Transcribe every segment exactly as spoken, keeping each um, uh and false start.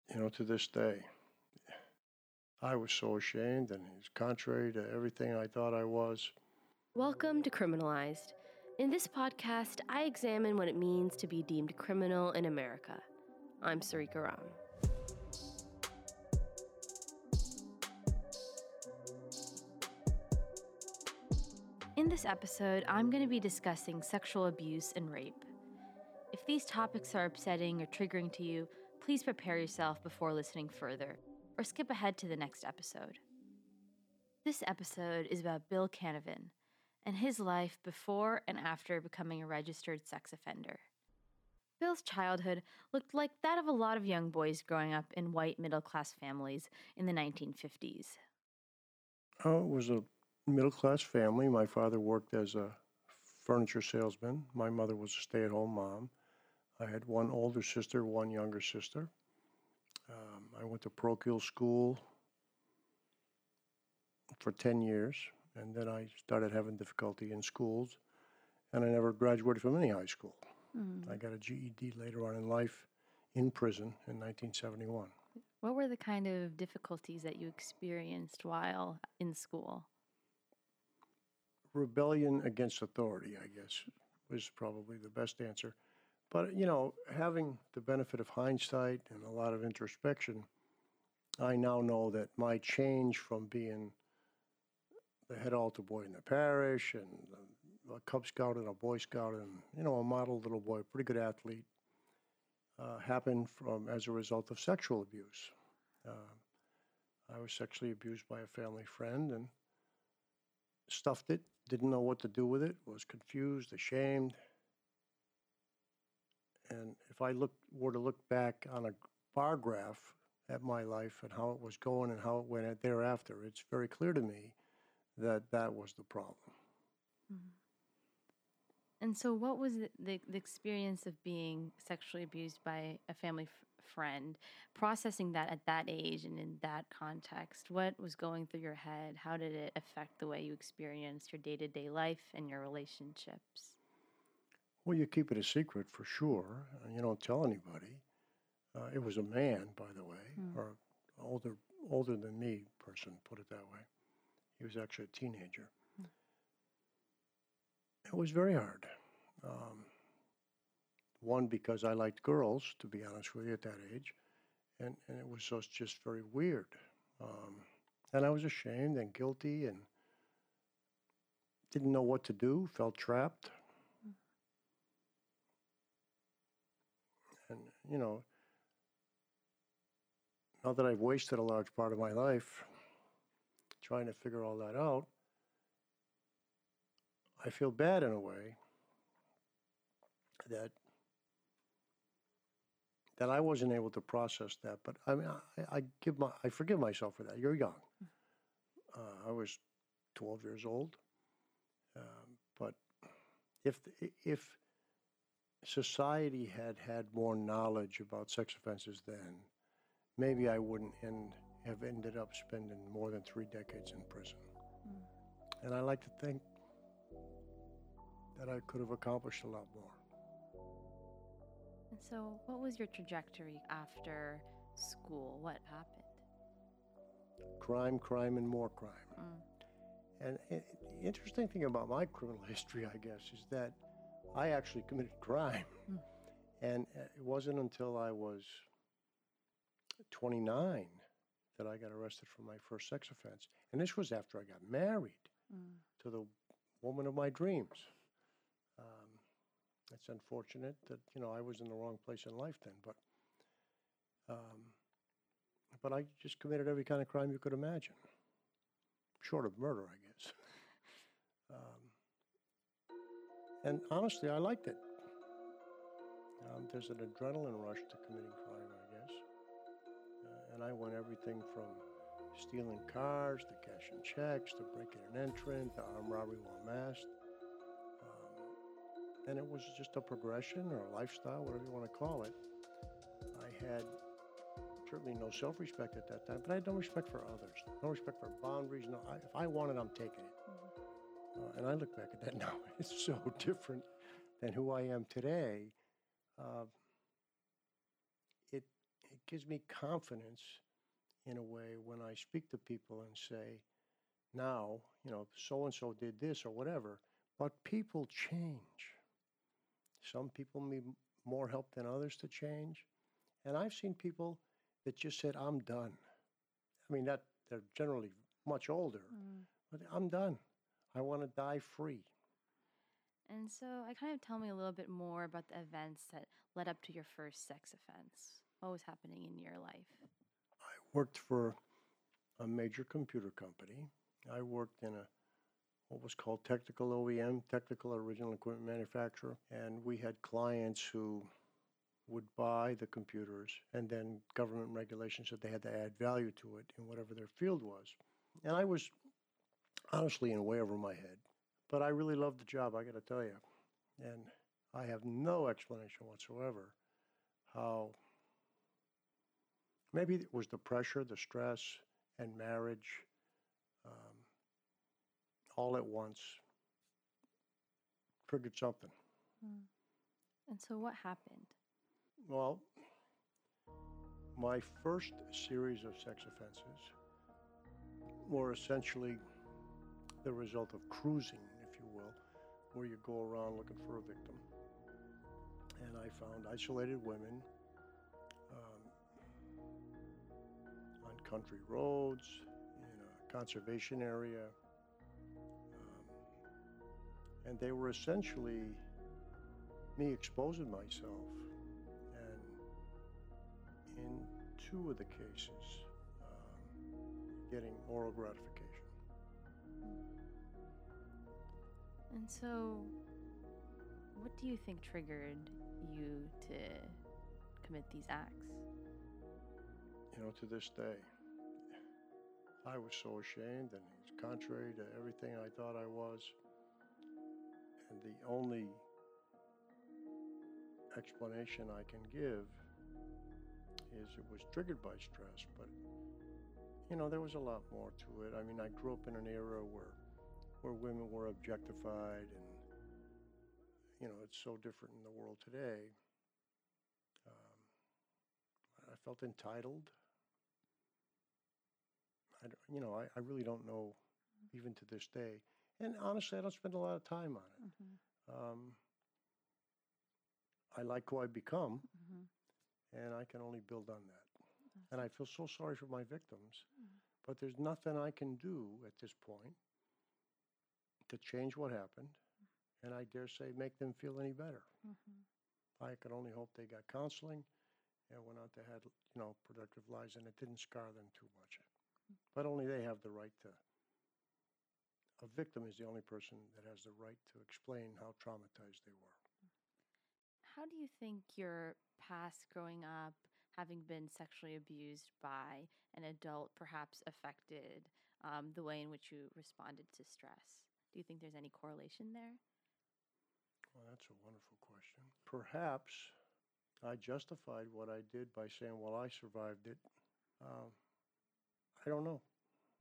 You know, to this day, I was so ashamed, and it's contrary to everything I thought I was. Welcome to Criminalized. In this podcast, I examine what it means to be deemed criminal in America. I'm Sarika Ram. In this episode, I'm going to be discussing sexual abuse and rape. If these topics are upsetting or triggering to you, please prepare yourself before listening further, or skip ahead to the next episode. This episode is about Bill Canavan and his life before and after becoming a registered sex offender. Bill's childhood looked like that of a lot of young boys growing up in white middle-class families in the nineteen fifties. Oh, it was a middle-class family. My father worked as a furniture salesman. My mother was a stay-at-home mom. I had one older sister, one younger sister. Um, I went to parochial school for ten years, and then I started having difficulty in schools, and I never graduated from any high school. Mm. I got a G E D later on in life in prison in nineteen seventy-one. What were the kind of difficulties that you experienced while in school? Rebellion against authority, I guess, was probably the best answer. But, you know, having the benefit of hindsight and a lot of introspection, I now know that my change from being the head altar boy in the parish and a Cub Scout and a Boy Scout and, you know, a model little boy, pretty good athlete, uh, happened from as a result of sexual abuse. Uh, I was sexually abused by a family friend and stuffed it, didn't know what to do with it, was confused, ashamed. And if I look, were to look back on a bar graph at my life and how it was going and how it went thereafter, it's very clear to me that that was the problem. Mm-hmm. And so what was the, the, the experience of being sexually abused by a family f- friend, processing that at that age and in that context? What was going through your head? How did it affect the way you experienced your day-to-day life and your relationships? Well, you keep it a secret for sure. You don't tell anybody. Uh, it was a man, by the way, mm. or older older than me person, put it that way. He was actually a teenager. Mm. It was very hard. Um, one, because I liked girls, to be honest with you, at that age, and, and it was just, just very weird. Um, and I was ashamed and guilty and didn't know what to do, felt trapped. Mm. And, you know, now that I've wasted a large part of my life trying to figure all that out, I feel bad in a way that that I wasn't able to process that. But I mean, I, I give my I forgive myself for that. You're young. Uh, I was twelve years old, um, but if if society had had more knowledge about sex offenses then, maybe I wouldn't end, have ended up spending more than three decades in prison. Mm. And I like to think that I could have accomplished a lot more. And so what was your trajectory after school? What happened? Crime, crime, and more crime. Mm. And it, the interesting thing about my criminal history, I guess, is that I actually committed crime. Mm. And it wasn't until I was twenty-nine that I got arrested for my first sex offense. And this was after I got married mm. to the woman of my dreams. Um, it's unfortunate that, you know, I was in the wrong place in life then, but um, but I just committed every kind of crime you could imagine, short of murder, I guess. um, and honestly, I liked it. Um, there's an adrenaline rush to committing crime, I guess. Uh, and I went everything from stealing cars to cashing checks to breaking and entering to armed robbery while masked. Um, and it was just a progression or a lifestyle, whatever you want to call it. I had certainly no self-respect at that time, but I had no respect for others, no respect for boundaries. No, I, if I want it, I'm taking it. Mm-hmm. Uh, and I look back at that now, it's so different than who I am today. Uh, it it gives me confidence in a way when I speak to people and say, now, you know, so-and-so did this or whatever, but people change. Some people need more help than others to change. And I've seen people that just said, I'm done. I mean, that they're generally much older, Mm. but I'm done. I want to die free. And so, I kind of tell me a little bit more about the events that led up to your first sex offense. What was happening in your life? I worked for a major computer company. I worked in a what was called technical O E M, technical original equipment manufacturer, and we had clients who would buy the computers, and then government regulations said they had to add value to it in whatever their field was. And I was honestly in way over my head, but I really loved the job, I got to tell you. And I have no explanation whatsoever how maybe it was the pressure, the stress, and marriage um, all at once triggered something. Mm. And so, what happened? Well, my first series of sex offenses were essentially the result of cruising, if you will, where you go around looking for a victim. And I found isolated women um, on country roads, in a conservation area, um, and they were essentially me exposing myself. And in two of the cases, um, getting oral gratification. And so, what do you think triggered you to commit these acts? You know, to this day, I was so ashamed, and it's contrary to everything I thought I was. And the only explanation I can give is it was triggered by stress, but you know, there was a lot more to it. I mean, I grew up in an era where where women were objectified, and you know, it's so different in the world today. Um, I felt entitled. I don't, you know, I, I really don't know, even to this day. And honestly, I don't spend a lot of time on it. Mm-hmm. Um, I like who I become, Mm-hmm. and I can only build on that. And I feel so sorry for my victims, but there's nothing I can do at this point to change what happened, and I dare say make them feel any better. Mm-hmm. I can only hope they got counseling and went on to have, you know, productive lives, and it didn't scar them too much. But only they have the right to. A victim is the only person that has the right to explain how traumatized they were. How do you think your past growing up, having been sexually abused by an adult, perhaps affected um, the way in which you responded to stress? Do you think there's any correlation there? Well, that's a wonderful question. Perhaps I justified what I did by saying, well, I survived it. Um, I don't know.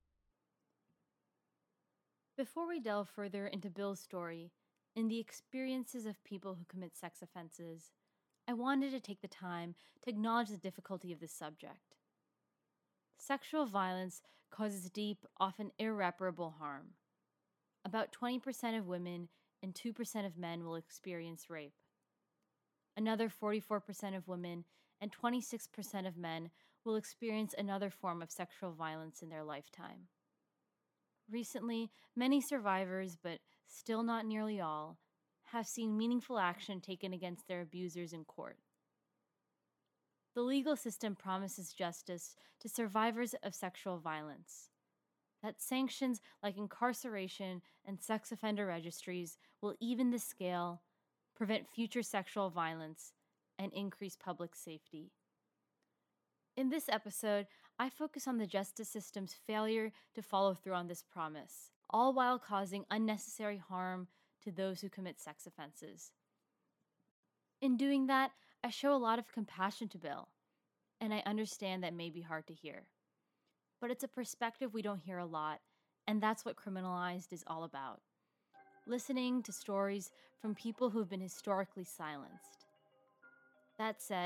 Before we delve further into Bill's story and the experiences of people who commit sex offenses, I wanted to take the time to acknowledge the difficulty of this subject. Sexual violence causes deep, often irreparable harm. About twenty percent of women and two percent of men will experience rape. Another forty-four percent of women and twenty-six percent of men will experience another form of sexual violence in their lifetime. Recently, many survivors, but still not nearly all, have seen meaningful action taken against their abusers in court. The legal system promises justice to survivors of sexual violence, that sanctions like incarceration and sex offender registries will even the scale, prevent future sexual violence, and increase public safety. In this episode, I focus on the justice system's failure to follow through on this promise, all while causing unnecessary harm to those who commit sex offenses. In doing that, I show a lot of compassion to Bill, and I understand that may be hard to hear. But it's a perspective we don't hear a lot, and that's what Criminalized is all about. Listening to stories from people who have been historically silenced. That said,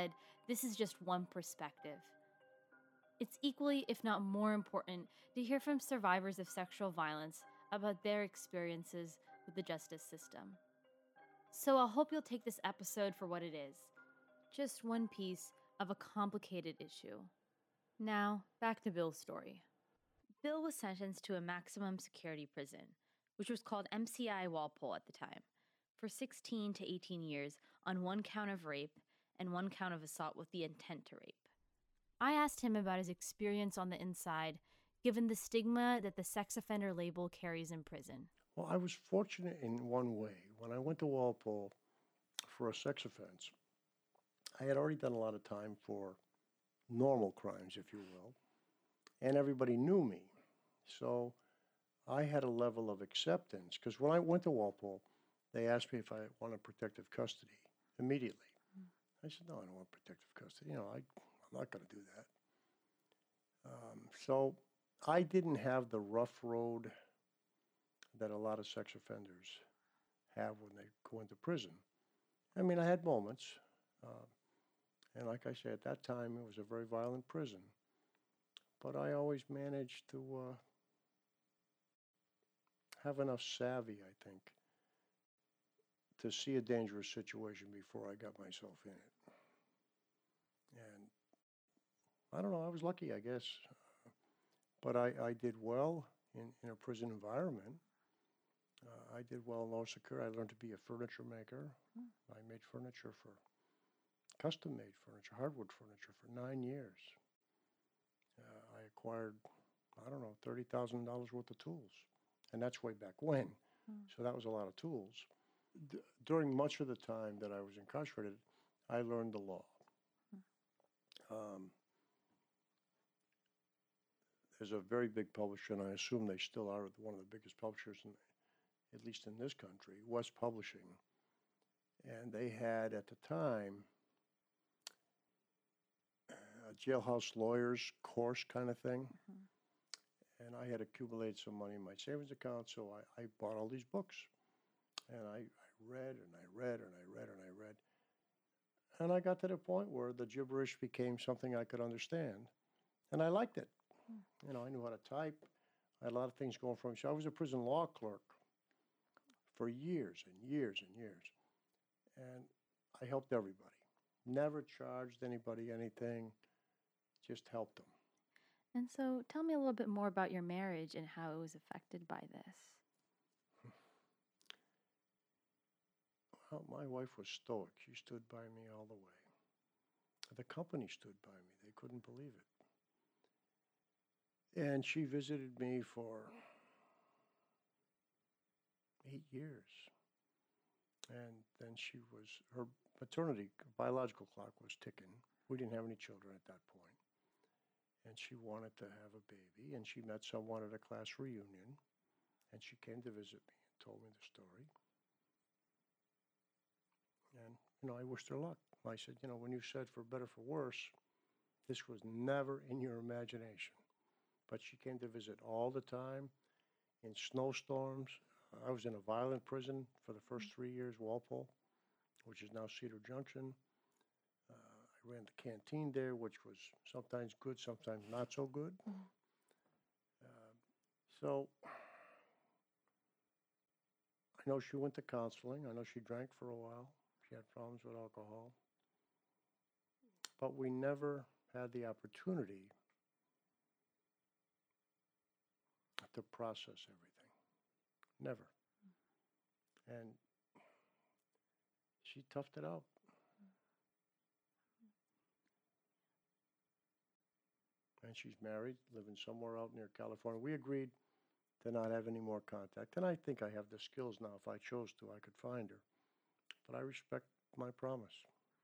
this is just one perspective. It's equally, if not more important, to hear from survivors of sexual violence about their experiences with the justice system. So I hope you'll take this episode for what it is, just one piece of a complicated issue. Now, back to Bill's story. Bill was sentenced to a maximum security prison, which was called M C I Walpole at the time, for sixteen to eighteen years on one count of rape and one count of assault with the intent to rape. I asked him about his experience on the inside, given the stigma that the sex offender label carries in prison. Well, I was fortunate in one way. When I went to Walpole for a sex offense, I had already done a lot of time for normal crimes, if you will, and everybody knew me. So I had a level of acceptance, because when I went to Walpole, they asked me if I wanted protective custody immediately. Mm. I said, no, I don't want protective custody. You know, I, I'm not going to do that. Um, so I didn't have the rough road that a lot of sex offenders have when they go into prison. I mean, I had moments, uh, and like I said, at that time, it was a very violent prison. But I always managed to uh, have enough savvy, I think, to see a dangerous situation before I got myself in it. And I don't know, I was lucky, I guess. But I, I did well in, in a prison environment. Uh, I did well in low security. I learned to be a furniture maker. Mm. I made furniture for, custom-made furniture, hardwood furniture for nine years. Uh, I acquired, I don't know, thirty thousand dollars worth of tools. And that's way back when. Mm. So that was a lot of tools. D- during much of the time that I was incarcerated, I learned the law. Mm. Um, there's a very big publisher, and I assume they still are one of the biggest publishers, in, at least in this country, West Publishing. And they had, at the time, a jailhouse lawyers course kind of thing. Mm-hmm. And I had accumulated some money in my savings account, so I, I bought all these books. And I, I read, and I read, and I read, and I read. And I got to the point where the gibberish became something I could understand. And I liked it. Mm. You know, I knew how to type. I had a lot of things going for me. So I was a prison law clerk for years and years and years. And I helped everybody. Never charged anybody anything, just helped them. And so tell me a little bit more about your marriage and how it was affected by this. Well, my wife was stoic. She stood by me all the way. The company stood by me. They couldn't believe it. And she visited me for eight years. And then she was, her maternity, biological clock was ticking. We didn't have any children at that point. And she wanted to have a baby, and she met someone at a class reunion, and she came to visit me and told me the story. And, you know, I wished her luck. I said, you know, when you said for better, for worse, this was never in your imagination. But she came to visit all the time in snowstorms. I was in a violent prison for the first three years, Walpole, which is now Cedar Junction. Uh, I ran the canteen there, which was sometimes good, sometimes not so good. Mm-hmm. Uh, so I know she went to counseling. I know she drank for a while. She had problems with alcohol. But we never had the opportunity to process everything. Never. And she toughed it out. And she's married, living somewhere out near California. We agreed to not have any more contact. And I think I have the skills now. If I chose to, I could find her. But I respect my promise.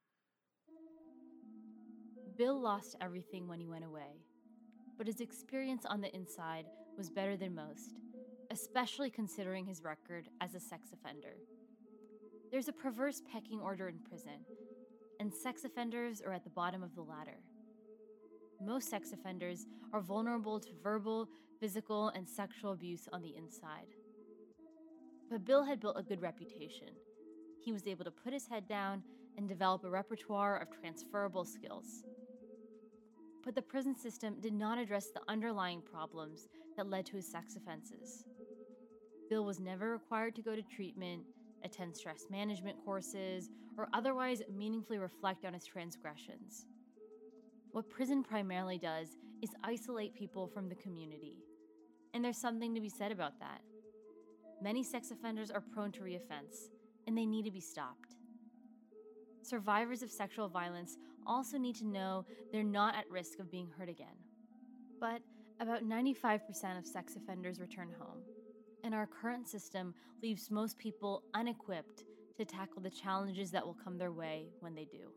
Bill lost everything when he went away, but his experience on the inside was better than most, especially considering his record as a sex offender. There's a perverse pecking order in prison, and sex offenders are at the bottom of the ladder. Most sex offenders are vulnerable to verbal, physical, and sexual abuse on the inside. But Bill had built a good reputation. He was able to put his head down and develop a repertoire of transferable skills. But the prison system did not address the underlying problems that led to his sex offenses. Bill was never required to go to treatment, attend stress management courses, or otherwise meaningfully reflect on his transgressions. What prison primarily does is isolate people from the community. And there's something to be said about that. Many sex offenders are prone to reoffense, and they need to be stopped. Survivors of sexual violence also need to know they're not at risk of being hurt again. But about ninety-five percent of sex offenders return home, and our current system leaves most people unequipped to tackle the challenges that will come their way when they do.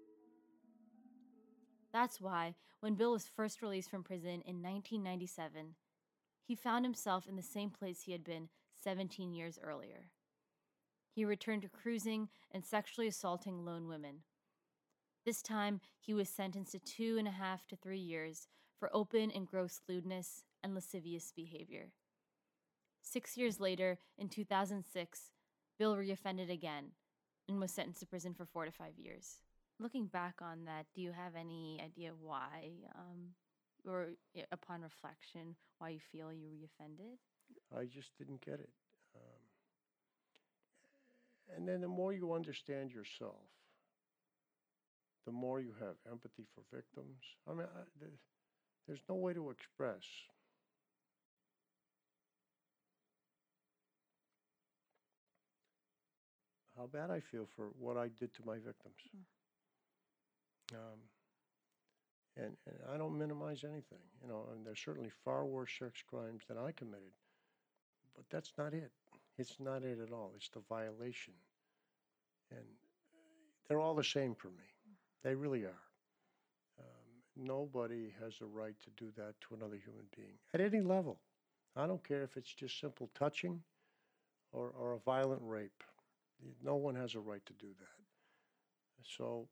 That's why, when Bill was first released from prison in nineteen ninety-seven, he found himself in the same place he had been seventeen years earlier. He returned to cruising and sexually assaulting lone women. This time, he was sentenced to two and a half to three years for open and gross lewdness and lascivious behavior. Six years later, in two thousand six, Bill reoffended again and was sentenced to prison for four to five years. Looking back on that, do you have any idea why, um, or upon reflection, why you feel you reoffended? I just didn't get it. Um, and then the more you understand yourself, the more you have empathy for victims. I mean, I, the, there's no way to express how bad I feel for what I did to my victims. Mm. Um, and, and I don't minimize anything, you know, and there's certainly far worse sex crimes than I committed, but that's not it. It's not it at all. It's the violation. And they're all the same for me. They really are. Um, nobody has a right to do that to another human being at any level. I don't care if it's just simple touching or, or a violent rape. No one has a right to do that. So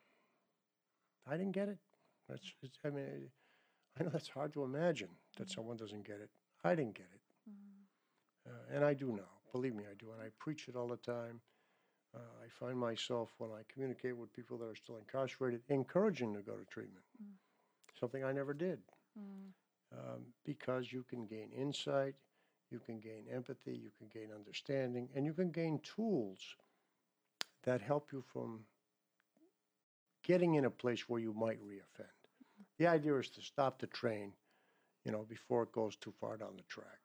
I didn't get it. That's, it's, I mean, I know that's hard to imagine that Mm. someone doesn't get it. I didn't get it. Mm. Uh, and I do now. Believe me, I do. And I preach it all the time. Uh, I find myself, when I communicate with people that are still incarcerated, encouraging to go to treatment. Mm. Something I never did. Mm. Um, because you can gain insight, you can gain empathy, you can gain understanding, and you can gain tools that help you from getting in a place where you might reoffend. The idea is to stop the train, you know, before it goes too far down the track.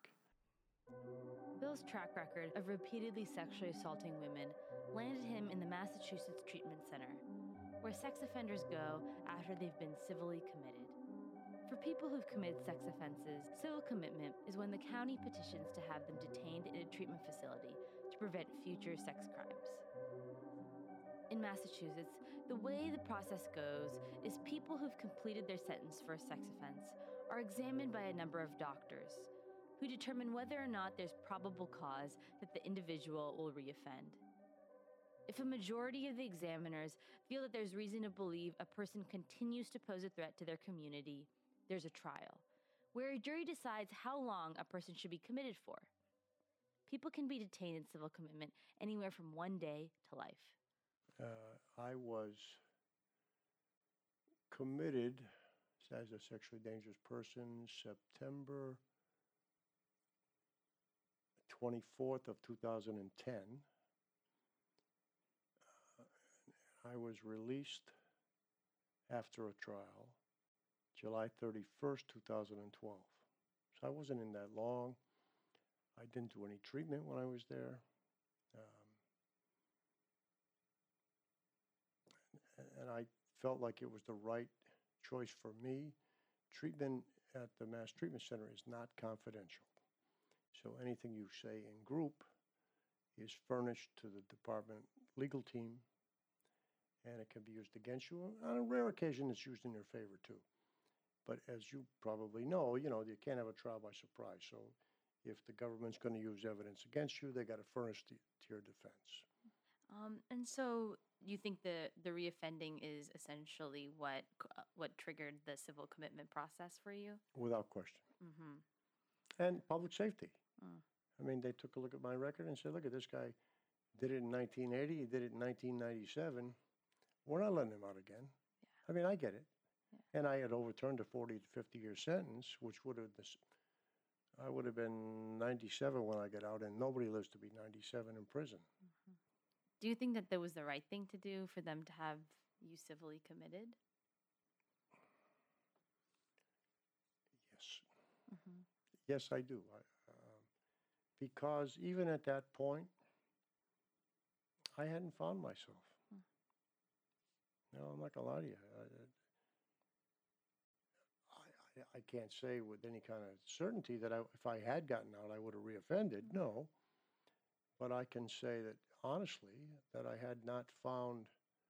Bill's track record of repeatedly sexually assaulting women landed him in the Massachusetts Treatment Center, where sex offenders go after they've been civilly committed. For people who've committed sex offenses, civil commitment is when the county petitions to have them detained in a treatment facility to prevent future sex crimes. In Massachusetts, the way the process goes is people who've completed their sentence for a sex offense are examined by a number of doctors who determine whether or not there's probable cause that the individual will reoffend. If a majority of the examiners feel that there's reason to believe a person continues to pose a threat to their community, there's a trial, where a jury decides how long a person should be committed for. People can be detained in civil commitment anywhere from one day to life. Uh, I was committed as a sexually dangerous person September twenty-fourth of two thousand ten. Uh, I was released after a trial July thirty-first, two thousand twelve. So I wasn't in that long. I didn't do any treatment when I was there. Um, and I felt like it was the right choice for me. Treatment at the Mass Treatment Center is not confidential. So anything you say in group is furnished to the department legal team, and it can be used against you. On a rare occasion, it's used in your favor too. But as you probably know, you know, you can't have a trial by surprise. So if the government's going to use evidence against you, they got to furnish the, to your defense. Um, and so you think the, the reoffending is essentially what uh, what triggered the civil commitment process for you? Without question. Mm-hmm. And public safety. Mm. I mean, they took a look at my record and said, look at this guy did it in nineteen eighty, he did it in nineteen ninety-seven. we're not letting him out again. I mean, I get it. Yeah. And I had overturned a forty to fifty year sentence, which would have, this, I would have been ninety-seven when I got out, and nobody lives to be ninety-seven in prison. Mhm. Do you think that that was the right thing to do for them to have you civilly committed? Yes. Hmm. Yes, I do. I, um, because even at that point, I hadn't found myself. Mm. No, I'm not gonna lie to you. I, I, I, I can't say with any kind of certainty that I, if I had gotten out, I would have reoffended. Mm. No, but I can say that honestly, that I had not found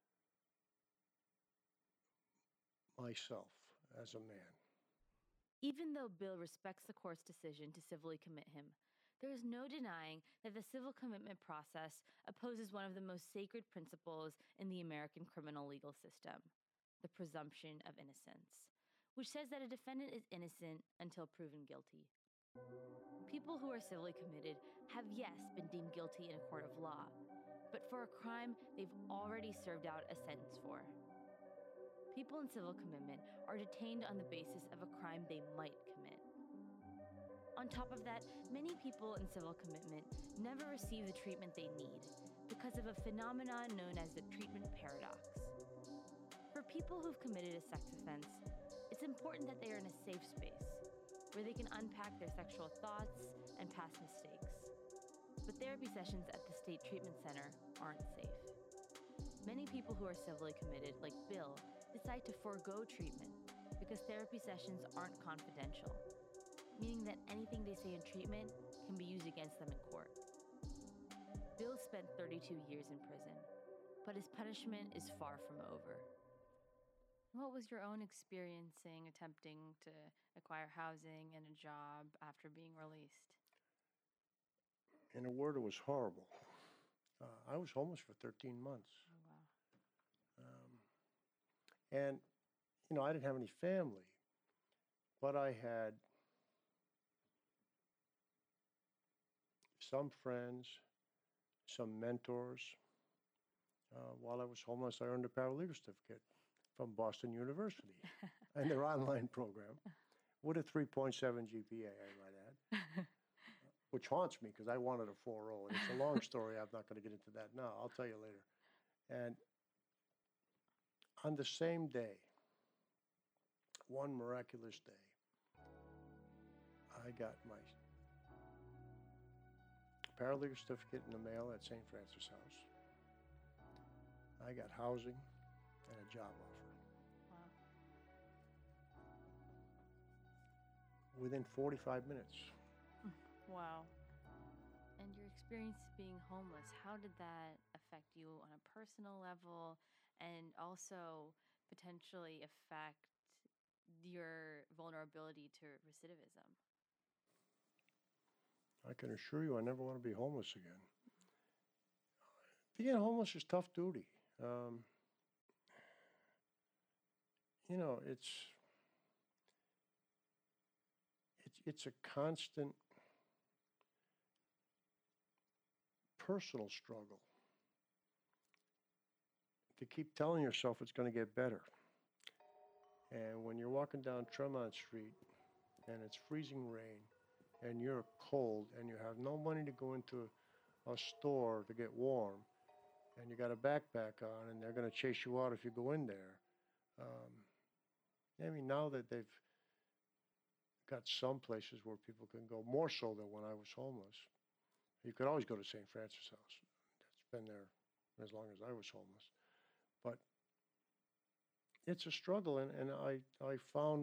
myself as a man. Even though Bill respects the court's decision to civilly commit him, there is no denying that the civil commitment process opposes one of the most sacred principles in the American criminal legal system, the presumption of innocence, which says that a defendant is innocent until proven guilty. People who are civilly committed have, yes, been deemed guilty in a court of law, but for a crime they've already served out a sentence for. People in civil commitment are detained on the basis of a crime they might commit. On top of that, many people in civil commitment never receive the treatment they need because of a phenomenon known as the treatment paradox. For people who've committed a sex offense, it's important that they are in a safe space where they can unpack their sexual thoughts and past mistakes. But therapy sessions at the State Treatment Center aren't safe. Many people who are civilly committed, like Bill, decide to forego treatment because therapy sessions aren't confidential, meaning that anything they say in treatment can be used against them in court. Bill spent thirty-two years in prison, but his punishment is far from over. What was your own experiencing attempting to acquire housing and a job after being released? In a word, it was horrible. Uh, I was homeless for thirteen months. Oh, wow. Um, and, you know, I didn't have any family, but I had some friends, some mentors. Uh, while I was homeless, I earned a paralegal certificate from Boston University and their online program with a three point seven G P A, I might add, which haunts me because I wanted a four point oh. And it's a long story. I'm not going to get into that now. I'll tell you later. And on the same day, one miraculous day, I got my paralegal certificate in the mail at Saint Francis House. I got housing and a job offer. Wow. Within forty-five minutes. Wow. And your experience being homeless, how did that affect you on a personal level and also potentially affect your vulnerability to recidivism? I can assure you I never want to be homeless again. Being homeless is tough duty. Um, you know, it's, it's, it's a constant personal struggle to keep telling yourself it's going to get better. And when you're walking down Tremont Street and it's freezing rain and you're cold and you have no money to go into a store to get warm and you got a backpack on and they're going to chase you out if you go in there. Um, I mean, now that they've got some places where people can go, more so than when I was homeless. You could always go to Saint Francis House. That's been there as long as I was homeless. But it's a struggle, and, and I, I found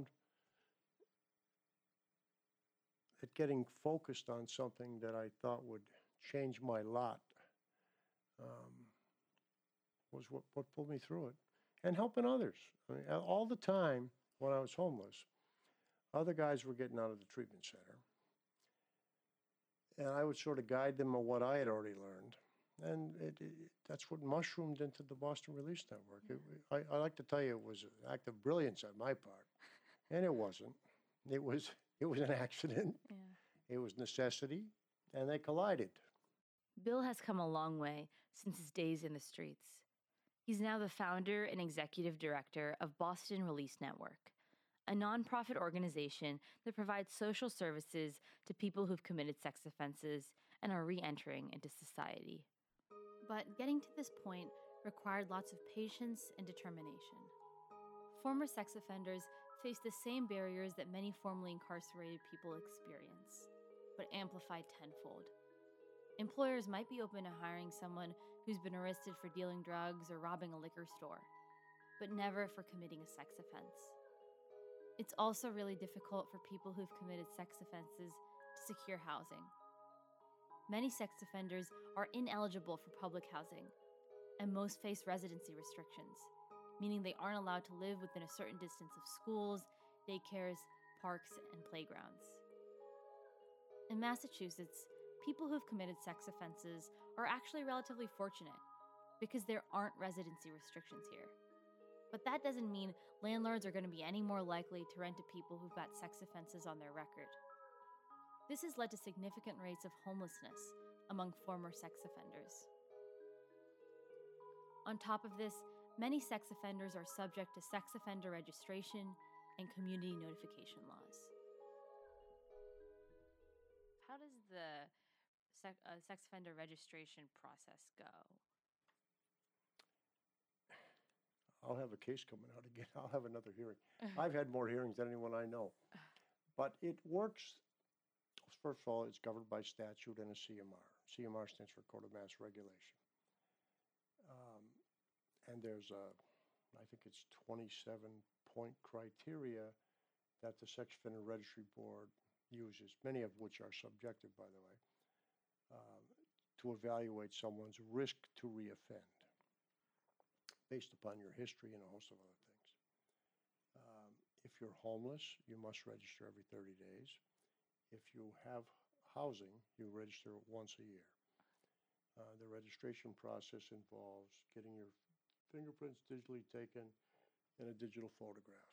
that getting focused on something that I thought would change my lot um, was what, what pulled me through it. And helping others. I mean, all the time when I was homeless, other guys were getting out of the treatment center. And I would sort of guide them on what I had already learned. And it, it, that's what mushroomed into the Boston Release Network. It, I, I like to tell you it was an act of brilliance on my part. And it wasn't. It was, it was an accident. Yeah. It was necessity. And they collided. Bill has come a long way since his days in the streets. He's now the founder and executive director of Boston Release Network, a nonprofit organization that provides social services to people who've committed sex offenses and are re-entering into society. But getting to this point required lots of patience and determination. Former sex offenders face the same barriers that many formerly incarcerated people experience, but amplified tenfold. Employers might be open to hiring someone who's been arrested for dealing drugs or robbing a liquor store, but never for committing a sex offense. It's also really difficult for people who've committed sex offenses to secure housing. Many sex offenders are ineligible for public housing, and most face residency restrictions, meaning they aren't allowed to live within a certain distance of schools, daycares, parks, and playgrounds. In Massachusetts, people who've committed sex offenses are actually relatively fortunate because there aren't residency restrictions here. But that doesn't mean landlords are going to be any more likely to rent to people who've got sex offenses on their record. This has led to significant rates of homelessness among former sex offenders. On top of this, many sex offenders are subject to sex offender registration and community notification laws. How does the sex, uh, sex offender registration process go? I'll have a case coming out again. I'll have another hearing. I've had more hearings than anyone I know. But it works, first of all, it's governed by statute and a C M R. C M R stands for Code of Mass Regulation. Um, and there's a, I think it's twenty-seven point criteria that the Sex Offender Registry Board uses, many of which are subjective, by the way, um, to evaluate someone's risk to reoffend, based upon your history and a host of other things. Um, if you're homeless, you must register every thirty days. If you have housing, you register once a year. Uh, the registration process involves getting your fingerprints digitally taken and a digital photograph.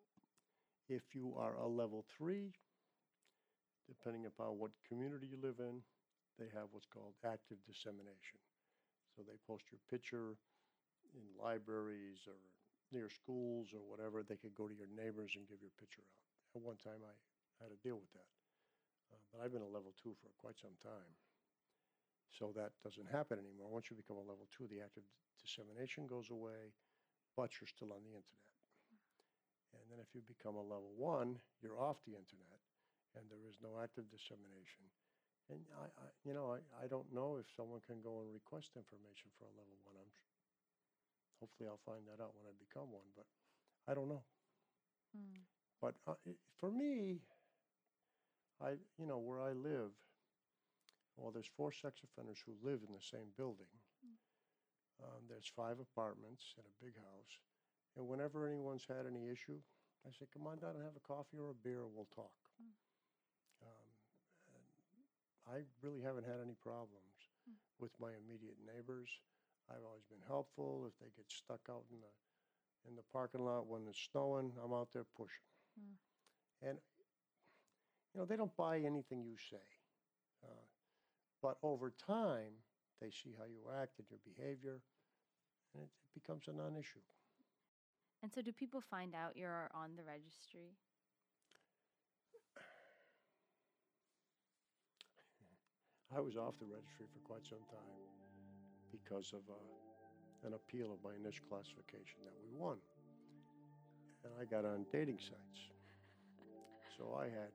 If you are a level three, depending upon what community you live in, they have what's called active dissemination. So they post your picture in libraries or near schools or whatever. They could go to your neighbors and give your picture out. At one time, I had to deal with that. Uh, but I've been a level two for quite some time. So that doesn't happen anymore. Once you become a level two, the active dissemination goes away, but you're still on the internet. And then if you become a level one, you're off the internet, and there is no active dissemination. And I, I you know, I, I don't know if someone can go and request information for a level one. I'm Hopefully I'll find that out when I become one, but I don't know. Mm. But uh, it, for me, I, you know, where I live, well, there's four sex offenders who live in the same building. Mm. Um, there's five apartments and a big house. And whenever anyone's had any issue, I say, come on down and have a coffee or a beer and we'll talk. Mm. Um, and I really haven't had any problems mm. with my immediate neighbors. I've always been helpful. If they get stuck out in the in the parking lot when it's snowing, I'm out there pushing. Mm. And, you know, they don't buy anything you say. Uh, but over time, they see how you act and your behavior, and it, it becomes a non-issue. And so do people find out you're on the registry? I was off the registry for quite some time because of uh, an appeal of my initial classification that we won. And I got on dating sites. So I had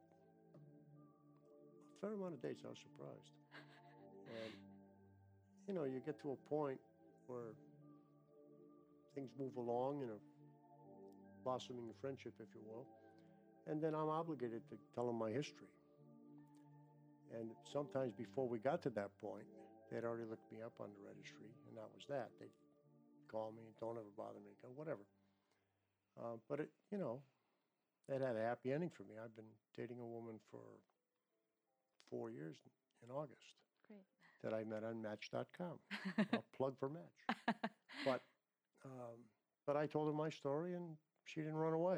a fair amount of dates. I was surprised. And, you know, you get to a point where things move along in a blossoming friendship, if you will. And then I'm obligated to tell them my history. And sometimes before we got to that point, they'd already looked me up on the registry, and that was that. They'd call me, don't ever bother me, whatever. Uh, but, it, you know, it had a happy ending for me. I've been dating a woman for four years in August. Great. That I met on Match dot com. A plug for Match. But, um, but I told her my story, and she didn't run away.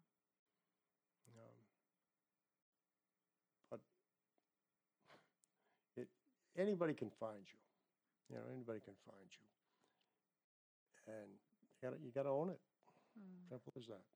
Um, but it, anybody can find you. You know, anybody can find you. and you gotta, you gotta own it. Mm. Simple as that.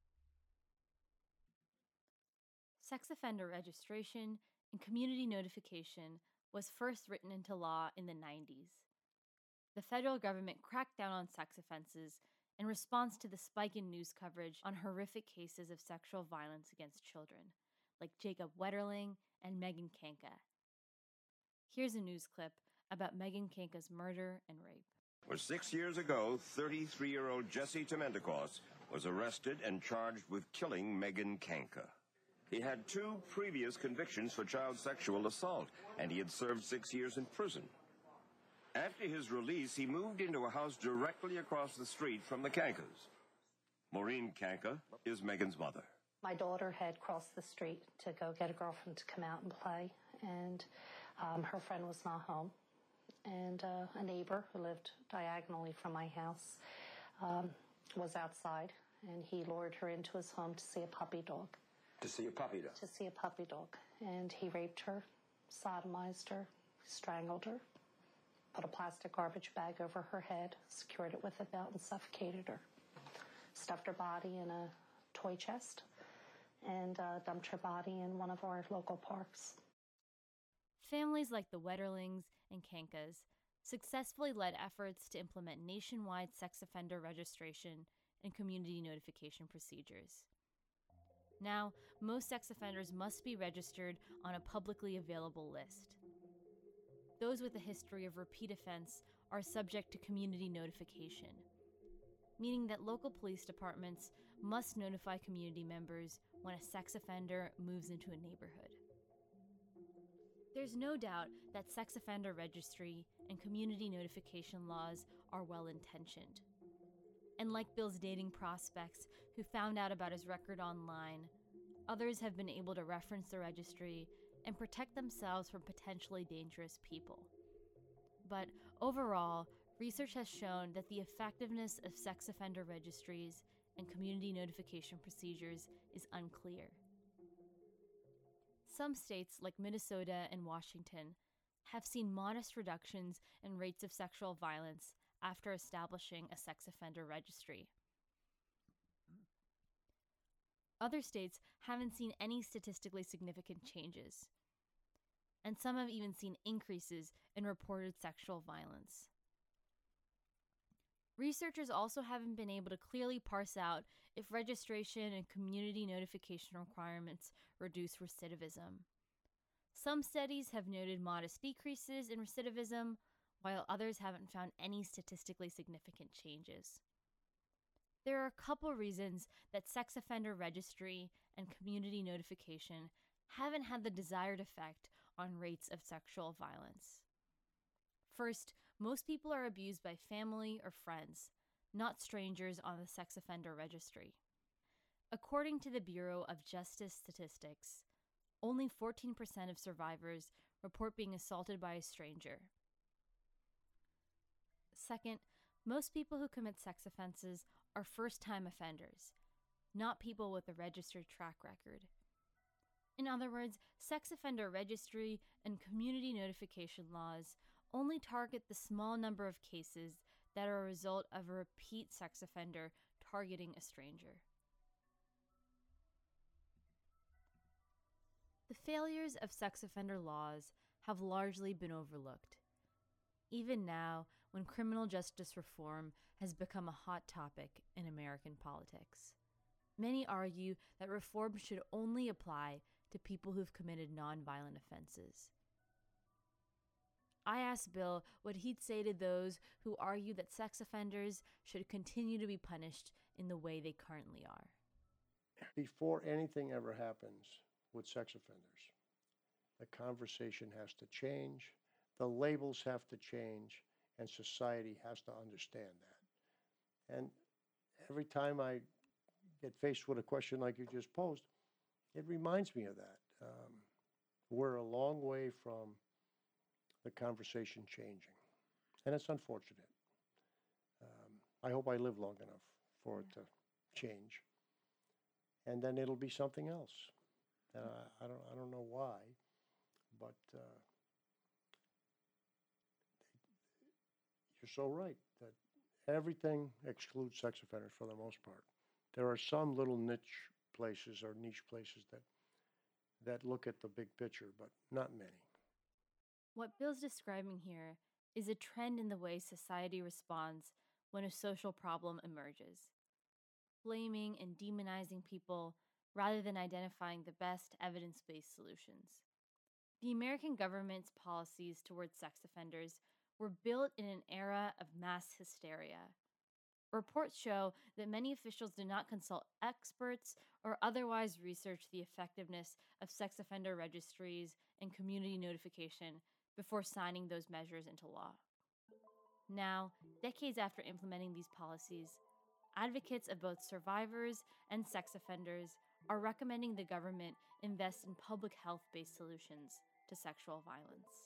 Sex offender registration and community notification was first written into law in the nineties. The federal government cracked down on sex offenses in response to the spike in news coverage on horrific cases of sexual violence against children, like Jacob Wetterling and Megan Kanka. Here's a news clip about Megan Kanka's murder and rape. Well, six years ago, thirty-three-year-old Jesse Tementikos was arrested and charged with killing Megan Kanka. He had two previous convictions for child sexual assault, and he had served six years in prison. After his release, he moved into a house directly across the street from the Kankas. Maureen Kanka is Megan's mother. My daughter had crossed the street to go get a girlfriend to come out and play, and um, her friend was not home. And uh, a neighbor who lived diagonally from my house um, was outside, and he lured her into his home to see a puppy dog. To see a puppy dog? To see a puppy dog. And he raped her, sodomized her, strangled her, put a plastic garbage bag over her head, secured it with a belt, and suffocated her. Stuffed her body in a toy chest, and uh, dumped her body in one of our local parks. Families like the Wetterlings and Kankas successfully led efforts to implement nationwide sex offender registration and community notification procedures. Now, most sex offenders must be registered on a publicly available list. Those with a history of repeat offense are subject to community notification, meaning that local police departments must notify community members when a sex offender moves into a neighborhood. There's no doubt that sex offender registry and community notification laws are well-intentioned. And like Bill's dating prospects who found out about his record online, others have been able to reference the registry and protect themselves from potentially dangerous people. But overall, research has shown that the effectiveness of sex offender registries and community notification procedures is unclear. Some states, like Minnesota and Washington, have seen modest reductions in rates of sexual violence after establishing a sex offender registry. Other states haven't seen any statistically significant changes, and some have even seen increases in reported sexual violence. Researchers also haven't been able to clearly parse out if registration and community notification requirements reduce recidivism. Some studies have noted modest decreases in recidivism, while others haven't found any statistically significant changes. There are a couple reasons that sex offender registry and community notification haven't had the desired effect on rates of sexual violence. First, most people are abused by family or friends, not strangers on the sex offender registry. According to the Bureau of Justice Statistics, only fourteen percent of survivors report being assaulted by a stranger. Second, most people who commit sex offenses are first-time offenders, not people with a registered track record. In other words, sex offender registry and community notification laws only target the small number of cases that are a result of a repeat sex offender targeting a stranger. The failures of sex offender laws have largely been overlooked. Even now, when criminal justice reform has become a hot topic in American politics, many argue that reform should only apply to people who've committed nonviolent offenses. I asked Bill what he'd say to those who argue that sex offenders should continue to be punished in the way they currently are. Before anything ever happens with sex offenders, the conversation has to change, the labels have to change, and society has to understand that. And every time I get faced with a question like you just posed, it reminds me of that. Um, we're a long way from the conversation changing, and it's unfortunate. Um, I hope I live long enough for it to change, and then it'll be something else. And I, I don't, I don't know why, but uh, you're so right that everything excludes sex offenders for the most part. There are some little niche places or niche places that that look at the big picture, but not many. What Bill's describing here is a trend in the way society responds when a social problem emerges, blaming and demonizing people rather than identifying the best evidence based solutions. The American government's policies towards sex offenders were built in an era of mass hysteria. Reports show that many officials did not consult experts or otherwise research the effectiveness of sex offender registries and community notification before signing those measures into law. Now, decades after implementing these policies, advocates of both survivors and sex offenders are recommending the government invest in public health-based solutions to sexual violence.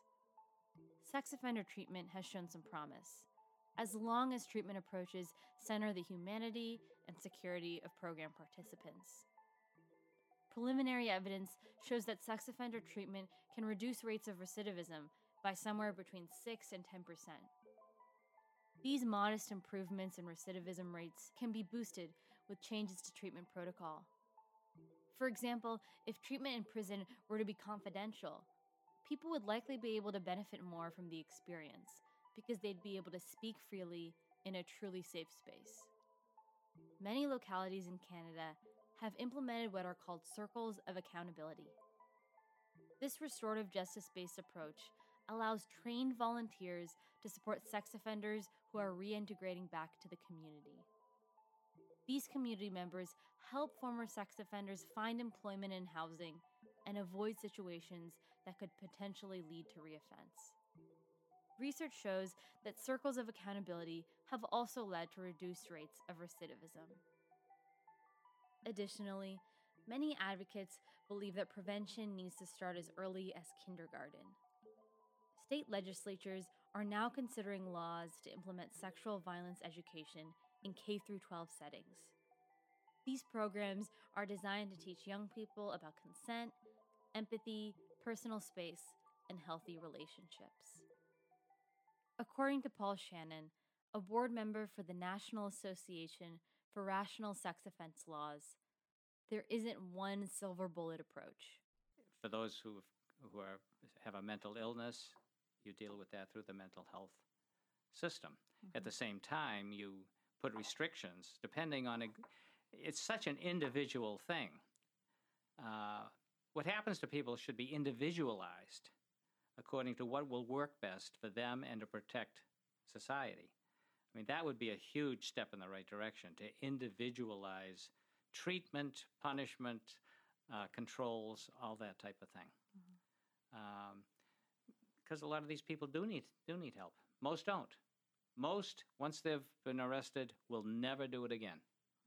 Sex offender treatment has shown some promise, as long as treatment approaches center the humanity and security of program participants. Preliminary evidence shows that sex offender treatment can reduce rates of recidivism by somewhere between six and ten percent. These modest improvements in recidivism rates can be boosted with changes to treatment protocol. For example, if treatment in prison were to be confidential, people would likely be able to benefit more from the experience because they'd be able to speak freely in a truly safe space. Many localities in Canada have implemented what are called circles of accountability. This restorative justice-based approach allows trained volunteers to support sex offenders who are reintegrating back to the community. These community members help former sex offenders find employment and housing and avoid situations that could potentially lead to reoffense. Research shows that circles of accountability have also led to reduced rates of recidivism. Additionally, many advocates believe that prevention needs to start as early as kindergarten. State legislatures are now considering laws to implement sexual violence education in K through twelve settings. These programs are designed to teach young people about consent, empathy, personal space, and healthy relationships. According to Paul Shannon, a board member for the National Association for Rational Sex Offense Laws, there isn't one silver bullet approach. For those who who are, have a mental illness, you deal with that through the mental health system. Mm-hmm. At the same time, you put restrictions depending on a, it's such an individual thing. Uh, what happens to people should be individualized according to what will work best for them and to protect society. I mean, that would be a huge step in the right direction, to individualize treatment, punishment, uh, controls, all that type of thing. Mm-hmm. Um, because a lot of these people do need do need help. Most don't. Most, once they've been arrested, will never do it again.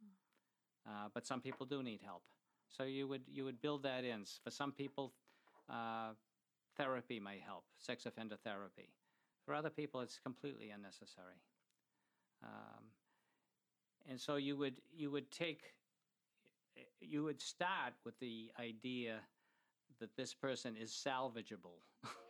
Uh, but some people do need help. So you would you would build that in. For some people, uh, therapy may help, sex offender therapy. For other people, it's completely unnecessary. Um, and so you would you would take you would start with the idea that this person is salvageable.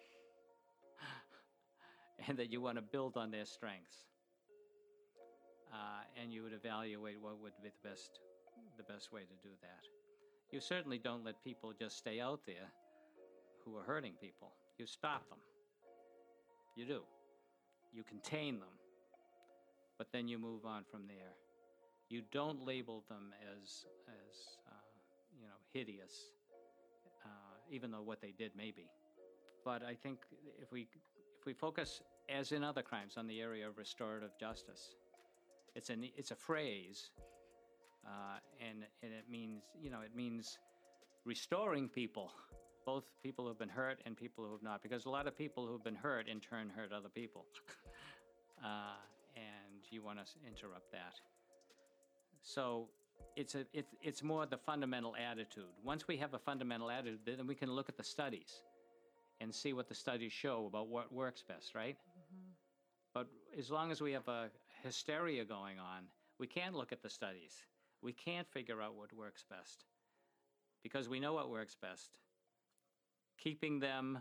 And that you want to build on their strengths, uh, and you would evaluate what would be the best, the best way to do that. You certainly don't let people just stay out there who are hurting people. You stop them. You do. You contain them, but then you move on from there. You don't label them as, as uh, you know, hideous, uh, even though what they did may be. But I think if we if we focus, as in other crimes, on the area of restorative justice, it's an it's a phrase, uh, and and it means you know it means restoring people, both people who have been hurt and people who have not, because a lot of people who have been hurt in turn hurt other people, uh, and you want to interrupt that. So it's a it's it's more the fundamental attitude. Once we have a fundamental attitude, then we can look at the studies and see what the studies show about what works best, right? Mm-hmm. But as long as we have a hysteria going on, we can't look at the studies. We can't figure out what works best because we know what works best. Keeping them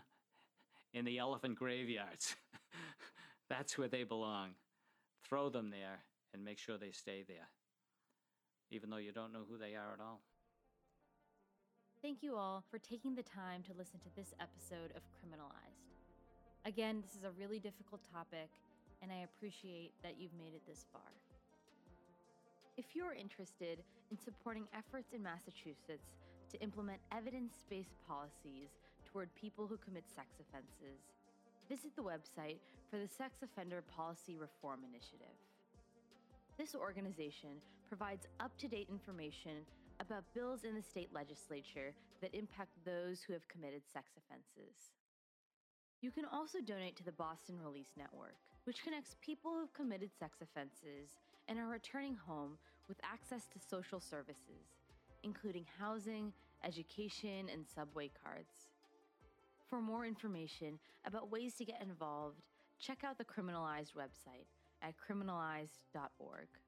in the elephant graveyards. That's where they belong. Throw them there and make sure they stay there, even though you don't know who they are at all. Thank you all for taking the time to listen to this episode of Criminalized. Again, this is a really difficult topic, and I appreciate that you've made it this far. If you're interested in supporting efforts in Massachusetts to implement evidence-based policies toward people who commit sex offenses, visit the website for the Sex Offender Policy Reform Initiative. This organization provides up-to-date information about bills in the state legislature that impact those who have committed sex offenses. You can also donate to the Boston Release Network, which connects people who have committed sex offenses and are returning home with access to social services, including housing, education, and subway cards. For more information about ways to get involved, check out the Criminalized website at criminalized dot org.